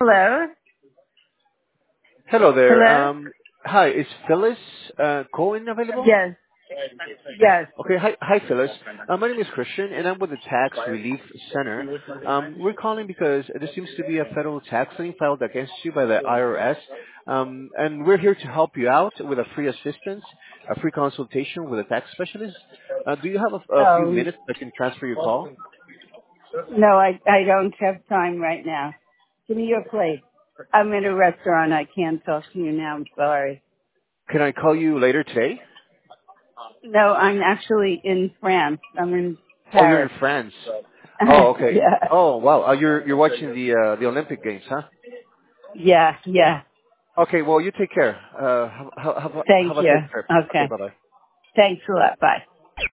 Hello? Hello there. Hello? Hi, is Phyllis Cohen available? Yes. Yes. Okay, hi Phyllis. My name is Christian, and I'm with the Tax Relief Center. We're calling because there seems to be a federal tax lien filed against you by the IRS, and we're here to help you out with a free assistance, a free consultation with a tax specialist. Do you have a few Oh, minutes that can transfer your call? no, I don't have time right now. Give me your plate. I'm in a restaurant. I can't talk to you now. I'm sorry. Can I call you later today? No, I'm actually in France. I'm in Oh, you're in Paris. France. Oh, okay. Yeah. Oh, wow. You're watching the Olympic Games, huh? Yeah. Yeah. Okay, well, you take care. Have Thank a you. safe trip. Okay, Okay. bye-bye. Thanks a lot. Bye.